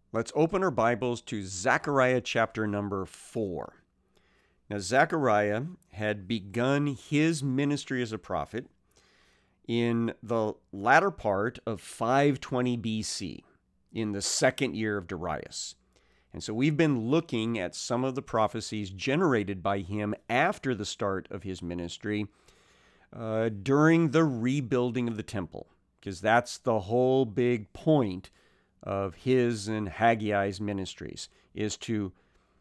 Let's open our Bibles to Zechariah chapter number 4. Now, Zechariah had begun his ministry as a prophet in the latter part of 520 BC, in the second year of Darius. And so we've been looking at some of the prophecies generated by him after the start of his ministry during the rebuilding of the temple, because that's the whole big point of his and Haggai's ministries, is to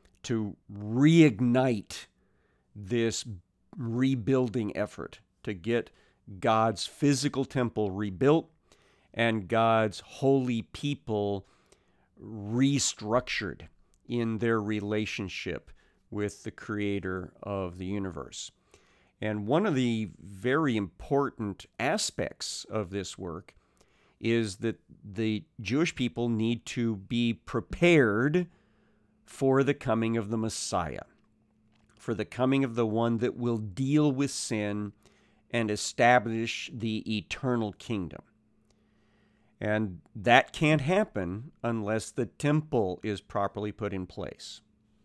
reignite this rebuilding effort to get God's physical temple rebuilt and God's holy people restructured in their relationship with the creator of the universe. And one of the very important aspects of this work is that the Jewish people need to be prepared for the coming of the Messiah, for the coming of the one that will deal with sin and establish the eternal kingdom. And that can't happen unless the temple is properly put in place.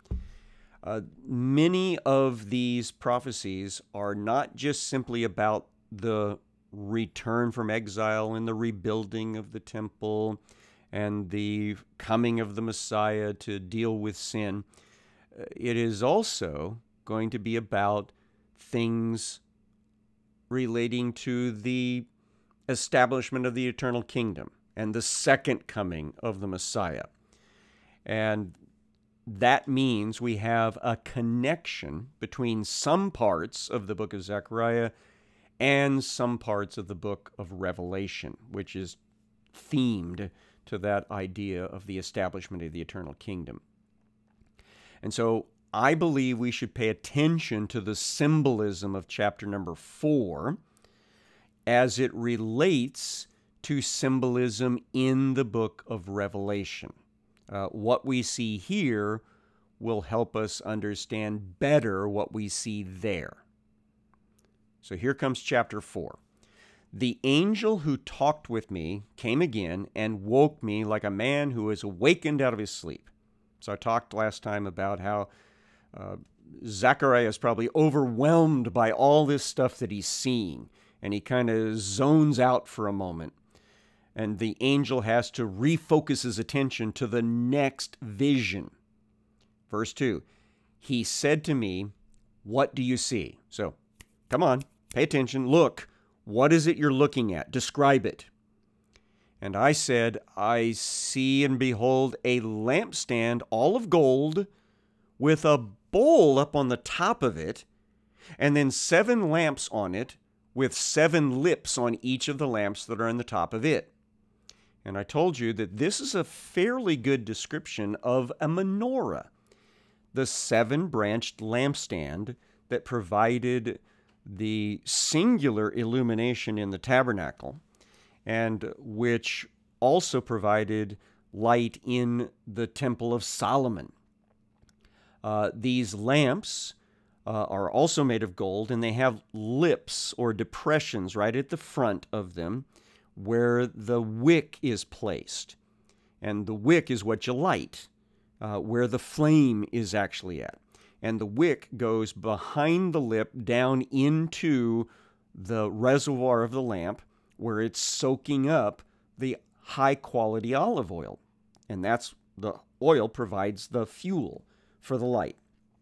Many of these prophecies are not just simply about the return from exile and the rebuilding of the temple and the coming of the Messiah to deal with sin. It is also going to be about things relating to the establishment of the eternal kingdom and the second coming of the Messiah. And that means we have a connection between some parts of the book of Zechariah and some parts of the book of Revelation, which is themed to that idea of the establishment of the eternal kingdom. And so I believe we should pay attention to the symbolism of chapter number 4 as it relates to symbolism in the book of Revelation. What we see here will help us understand better what we see there. So here comes chapter 4. The angel who talked with me came again and woke me like a man who is awakened out of his sleep. So I talked last time about how Zechariah is probably overwhelmed by all this stuff that he's seeing, and he kind of zones out for a moment. And the angel has to refocus his attention to the next vision. Verse 2, he said to me, "What do you see?" So, come on, pay attention. Look, what is it you're looking at? Describe it. And I said, I see and behold a lampstand all of gold with a bowl up on the top of it, and then 7 lamps on it with 7 lips on each of the lamps that are on the top of it. And I told you that this is a fairly good description of a menorah, the 7-branched lampstand that provided the singular illumination in the tabernacle, and which also provided light in the Temple of Solomon. These lamps are also made of gold, and they have lips or depressions right at the front of them where the wick is placed. And the wick is what you light, where the flame is actually at. And the wick goes behind the lip down into the reservoir of the lamp where it's soaking up the high-quality olive oil. And that's the oil provides the fuel for the light.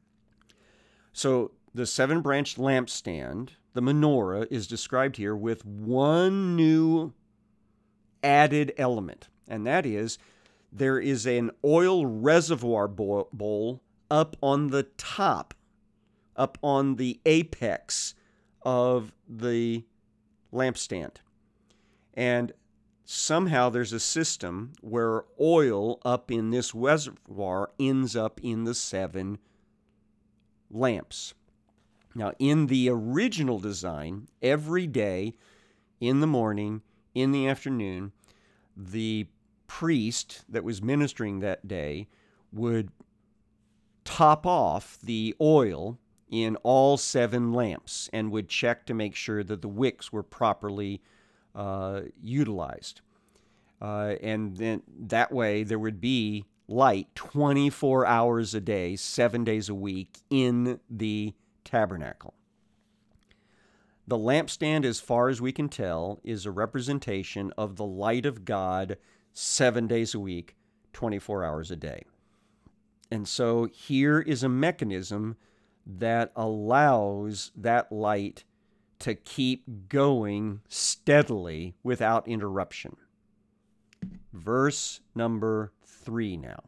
So the 7-branched lampstand, the menorah, is described here with one new added element, and that is there is an oil reservoir bowl up on the top, up on the apex of the lampstand. And somehow there's a system where oil up in this reservoir ends up in the 7 lamps. Now, in the original design, every day, in the morning, in the afternoon, the priest that was ministering that day would top off the oil in all 7 lamps and would check to make sure that the wicks were properly utilized. And then that way there would be light 24 hours a day, 7 days a week in the tabernacle. The lampstand, as far as we can tell, is a representation of the light of God 7 days a week, 24 hours a day. And so here is a mechanism that allows that light to keep going steadily without interruption. Verse number 3 now.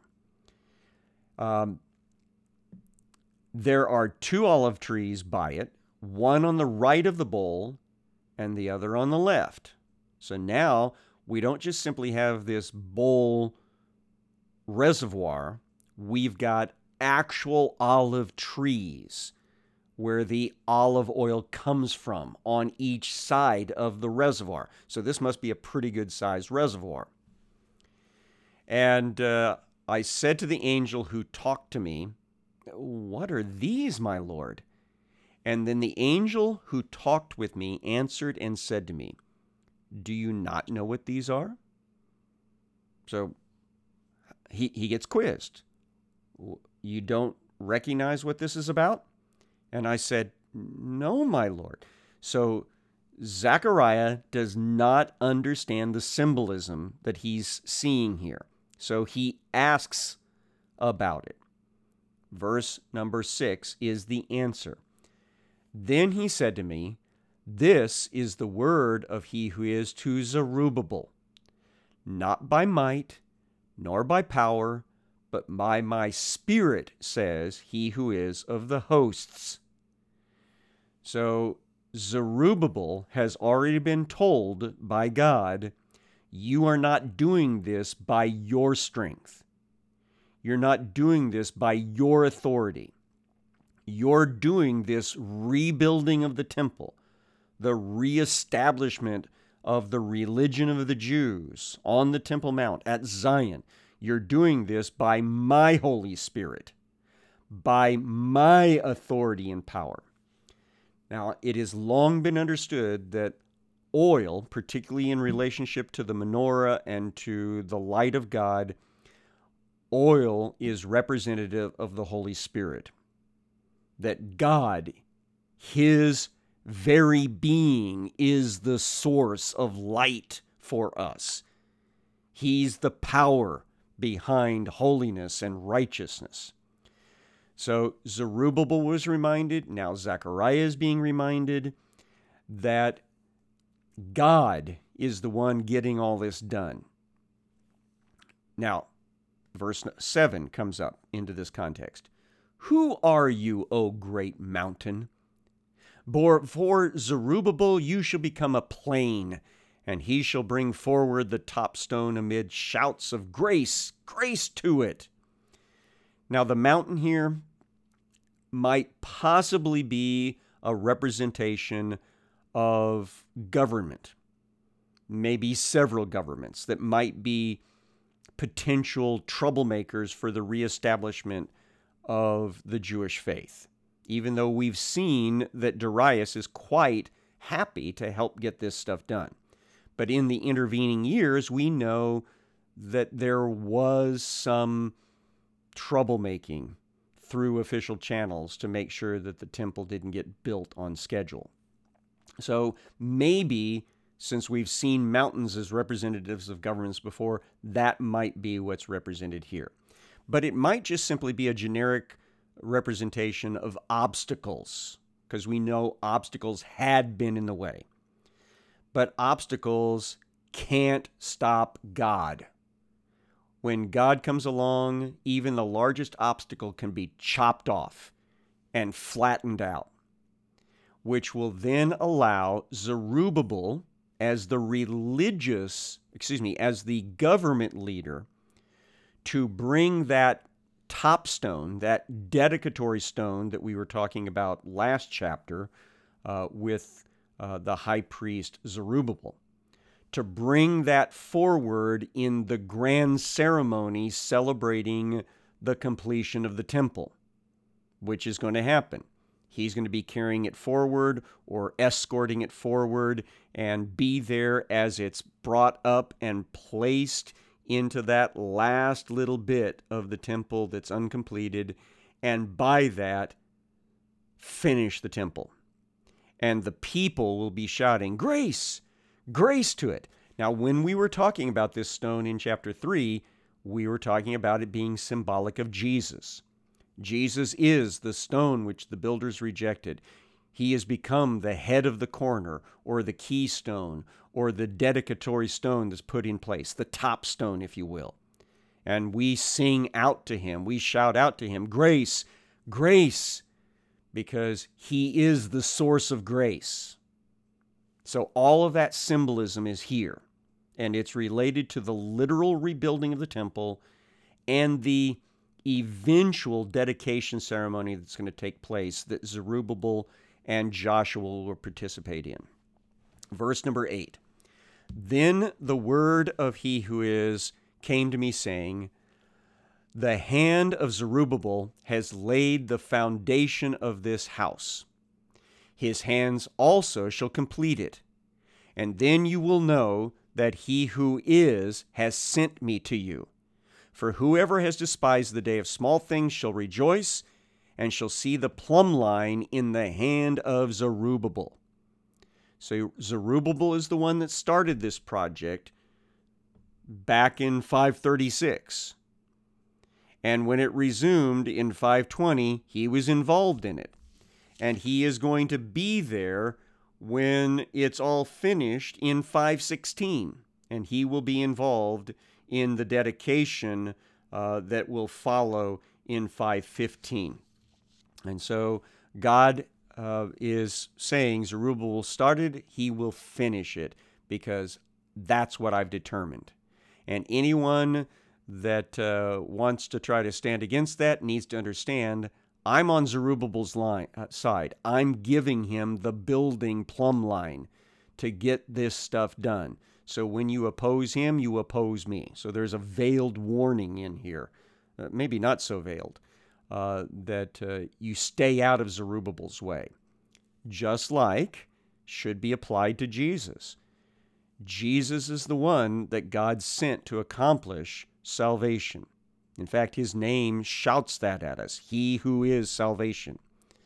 There are 2 olive trees by it, one on the right of the bowl and the other on the left. So now we don't just simply have this bowl reservoir, we've got actual olive trees where the olive oil comes from on each side of the reservoir. So this must be a pretty good sized reservoir. And I said to the angel who talked to me, "What are these, my Lord?" And then the angel who talked with me answered and said to me, "Do you not know what these are?" So he gets quizzed. "You don't recognize what this is about?" And I said, "No, my Lord." So Zechariah does not understand the symbolism that he's seeing here. So he asks about it. Verse number 6 is the answer. Then he said to me, "This is the word of he who is to Zerubbabel, not by might, nor by power, but by my spirit, says he who is of the hosts." So Zerubbabel has already been told by God, you are not doing this by your strength. You're not doing this by your authority. You're doing this rebuilding of the temple, the reestablishment of the religion of the Jews on the Temple Mount at Zion. You're doing this by my Holy Spirit, by my authority and power. Now, it has long been understood that oil, particularly in relationship to the menorah and to the light of God, oil is representative of the Holy Spirit. That God, his very being, is the source of light for us. He's the power behind holiness and righteousness. So Zerubbabel was reminded, now Zechariah is being reminded that God is the one getting all this done. Now, verse 7 comes up into this context. "Who are you, O great mountain? For Zerubbabel you shall become a plain, and he shall bring forward the top stone amid shouts of grace, grace to it." Now, the mountain here might possibly be a representation of government, maybe several governments that might be potential troublemakers for the reestablishment of the Jewish faith, even though we've seen that Darius is quite happy to help get this stuff done. But in the intervening years, we know that there was some troublemaking through official channels to make sure that the temple didn't get built on schedule. So maybe, since we've seen mountains as representatives of governments before, that might be what's represented here. But it might just simply be a generic representation of obstacles, because we know obstacles had been in the way. But obstacles can't stop God. When God comes along, even the largest obstacle can be chopped off and flattened out, which will then allow Zerubbabel, as the as the government leader, to bring that top stone, that dedicatory stone that we were talking about last chapter with the high priest Zerubbabel, to bring that forward in the grand ceremony celebrating the completion of the temple, which is going to happen. He's going to be carrying it forward or escorting it forward and be there as it's brought up and placed into that last little bit of the temple that's uncompleted, and by that, finish the temple. And the people will be shouting, "Grace! Grace to it!" Now, when we were talking about this stone in chapter 3, we were talking about it being symbolic of Jesus. Jesus is the stone which the builders rejected. He has become the head of the corner, or the keystone, or the dedicatory stone that's put in place, the top stone, if you will. And we sing out to him, we shout out to him, "Grace, grace," because he is the source of grace. So all of that symbolism is here, and it's related to the literal rebuilding of the temple and the eventual dedication ceremony that's going to take place that Zerubbabel and Joshua will participate in. Verse number 8. Then the word of he who is came to me, saying, the hand of Zerubbabel has laid the foundation of this house. His hands also shall complete it. And then you will know that he who is has sent me to you. For whoever has despised the day of small things shall rejoice, and shall see the plumb line in the hand of Zerubbabel. So Zerubbabel is the one that started this project back in 536. And when it resumed in 520, he was involved in it. And he is going to be there when it's all finished in 516. And he will be involved in the dedication that will follow in 515. And so God is saying Zerubbabel started, he will finish it, because that's what I've determined. And anyone that wants to try to stand against that needs to understand I'm on Zerubbabel's side. I'm giving him the building plumb line to get this stuff done. So when you oppose him, you oppose me. So there's a veiled warning in here, maybe not so veiled, that you stay out of Zerubbabel's way. Just like should be applied to Jesus. Jesus is the one that God sent to accomplish salvation. In fact, his name shouts that at us, he who is salvation.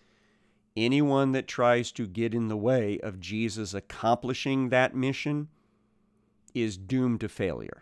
Anyone that tries to get in the way of Jesus accomplishing that mission is doomed to failure.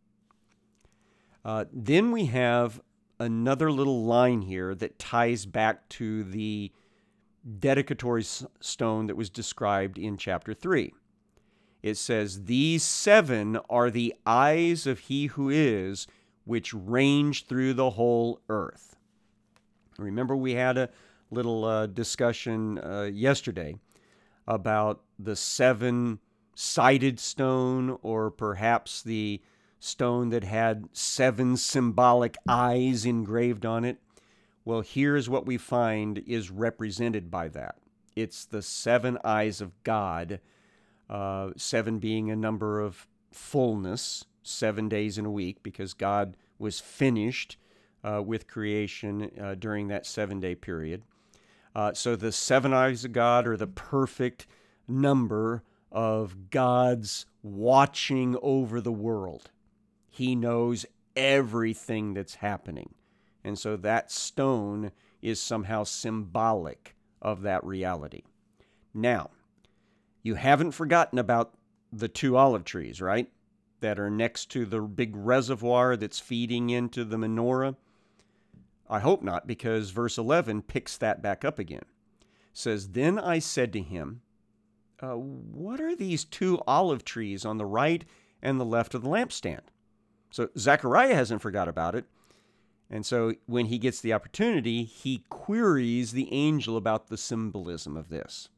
Then we have another little line here that ties back to the dedicatory stone that was described in chapter 3. It says, these 7 are the eyes of he who is, which range through the whole earth. Remember, we had a little discussion yesterday about the 7-sided stone, or perhaps the stone that had 7 symbolic eyes engraved on it. Well, here's what we find is represented by that. It's the 7 eyes of God, 7 being a number of fullness, 7 days in a week, because God was finished with creation during that 7-day period. So the 7 eyes of God are the perfect number of God's watching over the world. He knows everything that's happening. And so that stone is somehow symbolic of that reality. Now, you haven't forgotten about the 2 olive trees, right? That are next to the big reservoir that's feeding into the menorah. I hope not, because verse 11 picks that back up again. It says, then I said to him, what are these 2 olive trees on the right and the left of the lampstand? So Zechariah hasn't forgot about it. And so when he gets the opportunity, he queries the angel about the symbolism of this.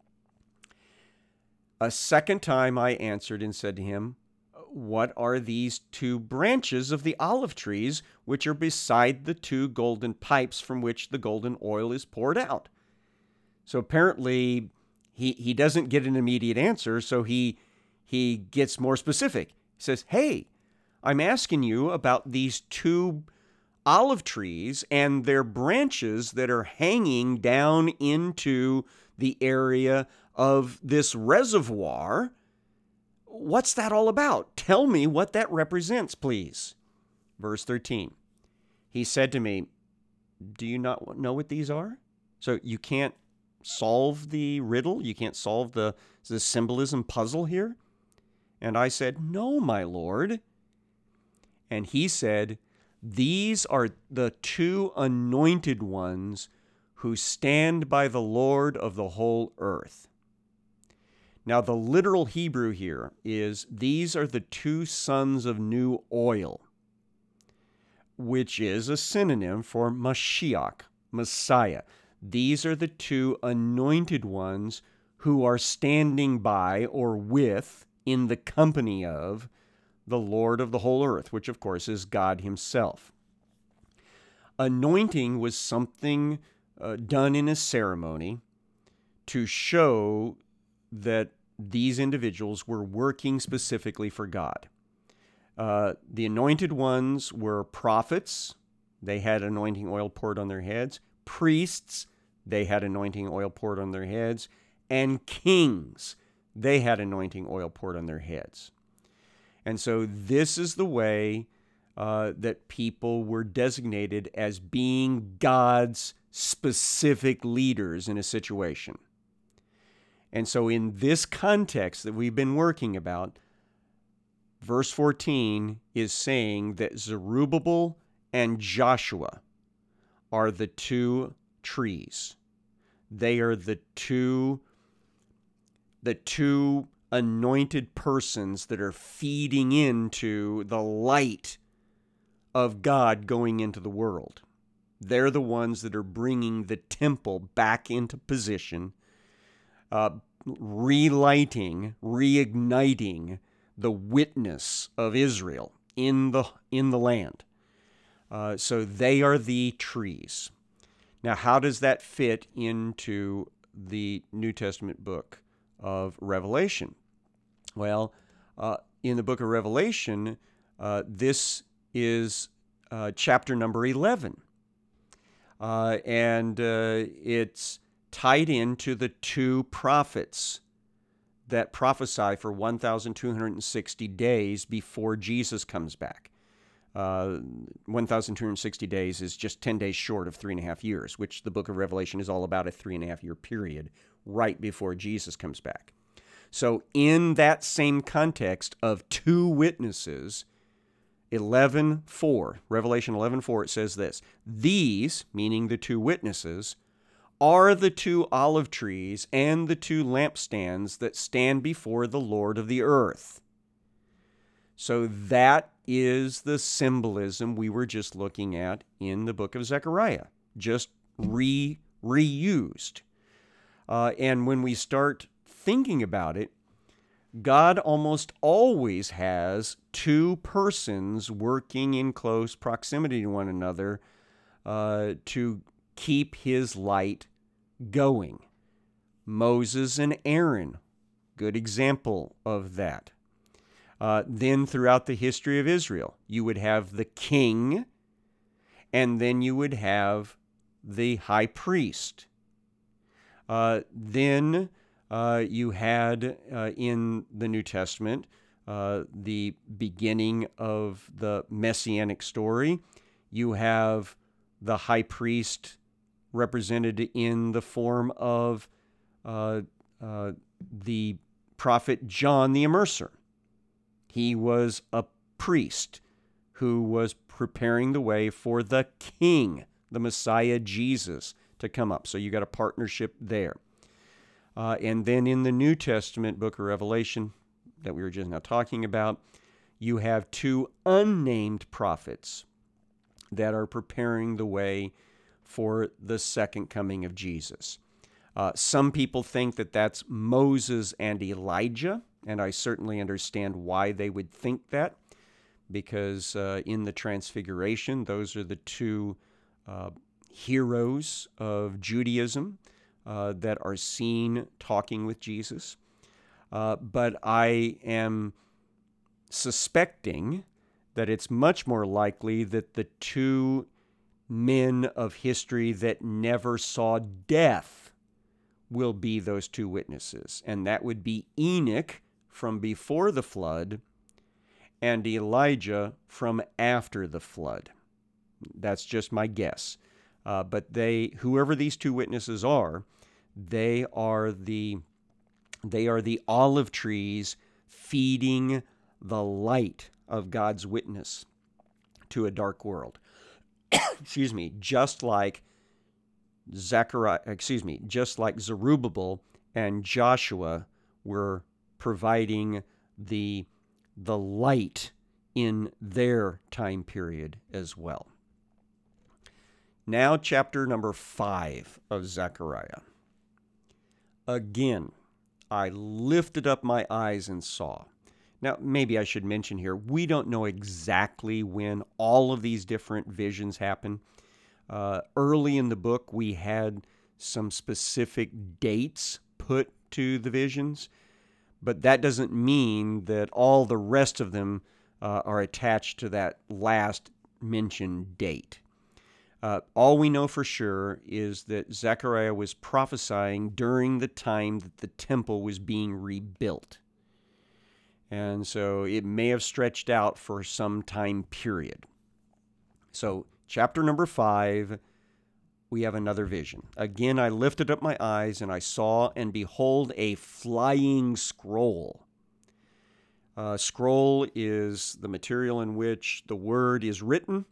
A second time I answered and said to him, what are these 2 branches of the olive trees which are beside the 2 golden pipes from which the golden oil is poured out? So apparently he doesn't get an immediate answer, so he gets more specific. He says, hey, I'm asking you about these 2 olive trees and their branches that are hanging down into the area of this reservoir. what's that all about? Tell me what that represents, please. Verse 13. He said to me, do you not know what these are? So you can't solve the riddle? You can't solve the symbolism puzzle here? And I said, no, my Lord. And he said, these are the two anointed ones who stand by the Lord of the whole earth. Now, the literal Hebrew here is, these are the two sons of new oil, which is a synonym for Mashiach, Messiah. These are the two anointed ones who are standing by or with, in the company of, the Lord of the whole earth, which of course is God himself. Anointing was something done in a ceremony to show that these individuals were working specifically for God. The anointed ones were prophets. They had anointing oil poured on their heads. Priests, they had anointing oil poured on their heads. And kings, they had anointing oil poured on their heads. And so this is the way that people were designated as being God's specific leaders in a situation. And so in this context that we've been working about, verse 14 is saying that Zerubbabel and Joshua are the two trees. They are the two anointed persons that are feeding into the light of God going into the world. They're the ones that are bringing the temple back into position, relighting, reigniting the witness of Israel in the land. So they are the trees. Now, how does that fit into the New Testament book of Revelation? Well, in the book of Revelation, this is chapter number 11. And it's tied into the two prophets that prophesy for 1,260 days before Jesus comes back. 1,260 days is just 10 days short of 3.5 years, which the book of Revelation is all about, a 3.5 year period right before Jesus comes back. So in that same context of two witnesses, 11:4, Revelation 11:4, it says this: these, meaning the two witnesses, are the two olive trees and the two lampstands that stand before the Lord of the earth. So that is the symbolism we were just looking at in the book of Zechariah, just reused. And when we start thinking about it, God almost always has two persons working in close proximity to one another to keep his light going. Moses and Aaron, good example of that. Then throughout the history of Israel, you would have the king, and then you would have the high priest. Then you had in the New Testament the beginning of the Messianic story. You have the high priest represented in the form of the prophet John the Immerser. He was a priest who was preparing the way for the king, the Messiah Jesus, to come up. So you got a partnership there. And then in the New Testament book of Revelation that we were just now talking about, you have two unnamed prophets that are preparing the way for the second coming of Jesus. Some people think that that's Moses and Elijah, and I certainly understand why they would think that, because in the Transfiguration, those are the two heroes of Judaism that are seen talking with Jesus. But I am suspecting that it's much more likely that the two men of history that never saw death will be those two witnesses. And that would be Enoch from before the flood and Elijah from after the flood. That's just my guess. But whoever these two witnesses are, they are the olive trees feeding the light of God's witness to a dark world. Excuse me, just like Zerubbabel and Joshua were providing the light in their time period as well. Now, chapter number 5 of Zechariah. Again, I lifted up my eyes and saw. Now, maybe I should mention here, we don't know exactly when all of these different visions happen. Early in the book, we had some specific dates put to the visions, but that doesn't mean that all the rest of them are attached to that last mentioned date. All we know for sure is that Zechariah was prophesying during the time that the temple was being rebuilt. And so it may have stretched out for some time period. So chapter number 5, we have another vision. Again, I lifted up my eyes, and I saw, and behold, a flying scroll. Scroll is the material in which the word is written.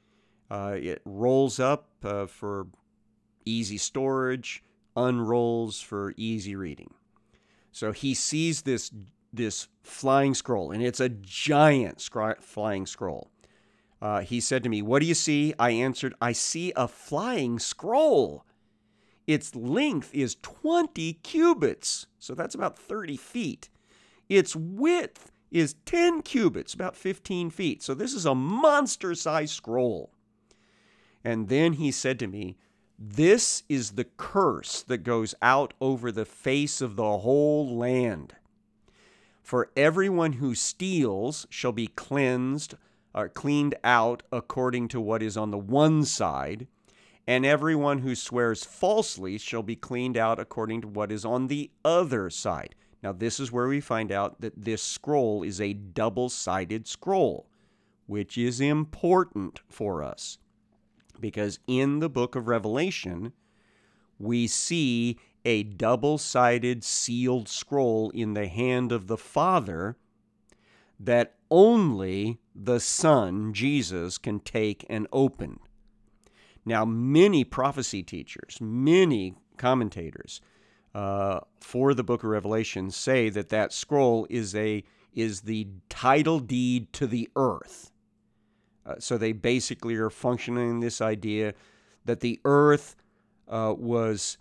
It rolls up for easy storage, unrolls for easy reading. So he sees this flying scroll, and it's a giant flying scroll. He said to me, "What do you see?" I answered, "I see a flying scroll. Its length is 20 cubits, so that's about 30 feet. Its width is 10 cubits, about 15 feet. So this is a monster-sized scroll." And then he said to me, "This is the curse that goes out over the face of the whole land. For everyone who steals shall be cleansed or cleaned out according to what is on the one side, and everyone who swears falsely shall be cleaned out according to what is on the other side." Now, this is where we find out that this scroll is a double-sided scroll, which is important for us. Because in the book of Revelation, we see a double-sided sealed scroll in the hand of the Father that only the Son, Jesus, can take and open. Now, many prophecy teachers, many commentators for the book of Revelation say that scroll is the title deed to the earth. So they basically are functioning this idea that the earth was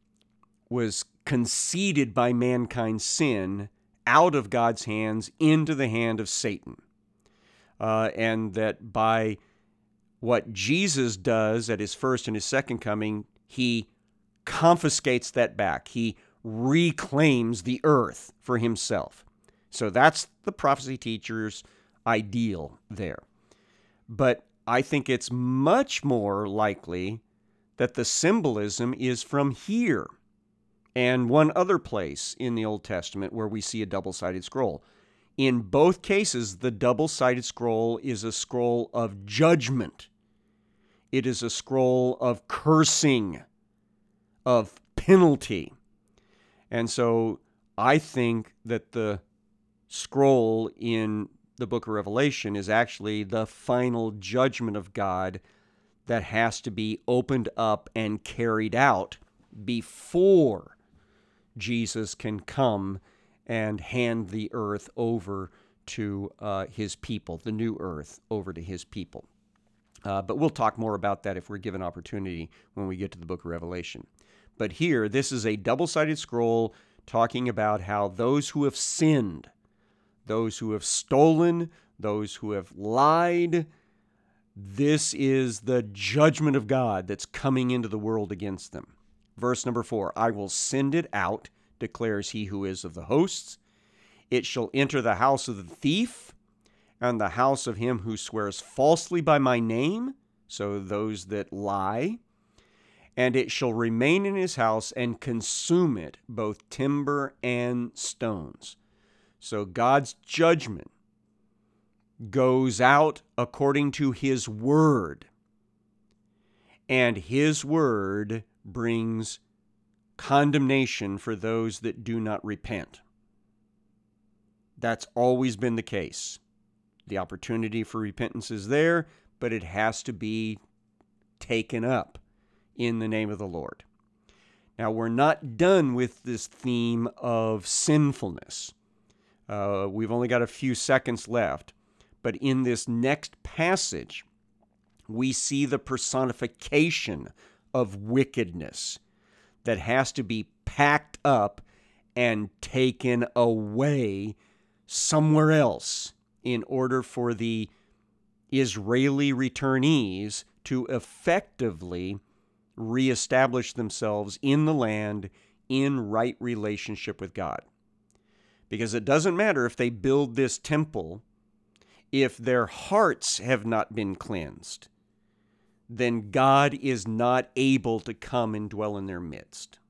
conceded by mankind's sin out of God's hands into the hand of Satan. And that by what Jesus does at his first and his second coming, he confiscates that back. He reclaims the earth for himself. So that's the prophecy teacher's ideal there. But I think it's much more likely that the symbolism is from here and one other place in the Old Testament where we see a double-sided scroll. In both cases, the double-sided scroll is a scroll of judgment. It is a scroll of cursing, of penalty. And so I think that the scroll in the book of Revelation is actually the final judgment of God that has to be opened up and carried out before Jesus can come and hand the earth over to his people, the new earth over to his people. But we'll talk more about that if we're given opportunity when we get to the book of Revelation. But here, this is a double-sided scroll talking about how those who have sinned, those who have stolen, those who have lied, this is the judgment of God that's coming into the world against them. Verse number 4, "I will send it out, declares he who is of the hosts. It shall enter the house of the thief and the house of him who swears falsely by my name," so those that lie, "and it shall remain in his house and consume it, both timber and stones." So God's judgment goes out according to His word, and His word brings condemnation for those that do not repent. That's always been the case. The opportunity for repentance is there, but it has to be taken up in the name of the Lord. Now, we're not done with this theme of sinfulness. We've only got a few seconds left, but in this next passage, we see the personification of wickedness that has to be packed up and taken away somewhere else in order for the Israeli returnees to effectively reestablish themselves in the land in right relationship with God. Because it doesn't matter if they build this temple, if their hearts have not been cleansed, then God is not able to come and dwell in their midst.